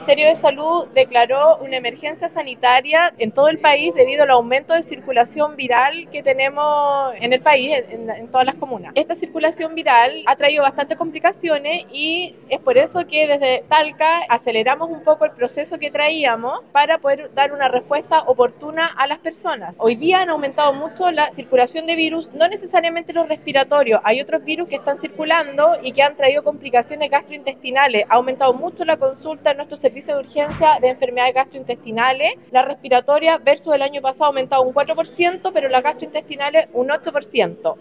Ministerio de Salud declaró una emergencia sanitaria en todo el país debido al aumento de circulación viral que tenemos en el país, en todas las comunas. Esta circulación viral ha traído bastantes complicaciones y es por eso que desde Talca aceleramos un poco el proceso que traíamos para poder dar una respuesta oportuna a las personas. Hoy día han aumentado mucho la circulación de virus, no necesariamente los respiratorios, hay otros virus que están circulando y que han traído complicaciones gastrointestinales. Ha aumentado mucho la consulta en nuestro servicio de urgencia de enfermedades gastrointestinales. La respiratoria versus el año pasado ha aumentado un 4%, pero las gastrointestinales un 8%.